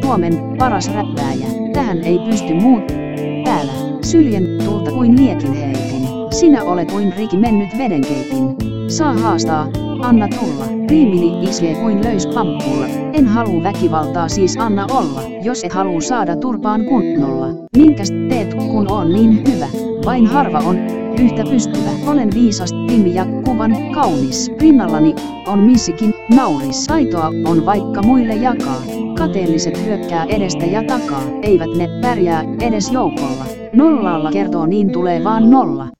Suomen paras räppääjä. Tähän ei pysty muut. Täällä syljen tulta kuin liekin heitin. Sinä olet kuin riki mennyt vedenkeitin. Saa haastaa, anna tulla. Riimini iskee kuin löys pamppulla. En halua väkivaltaa, siis anna olla. Jos et halua saada turpaan kunnolla. Minkäs teet kun on niin hyvä? Vain harva on yhtä pystyvä. Olen viisas, timmi ja kuvan kaunis. Rinnallani on missikin nauris. Taitoa on vaikka muille jakaa. Kateelliset hyökkää edestä ja takaa. Eivät ne pärjää edes joukolla. Nollalla kertoo niin tulee vaan nolla.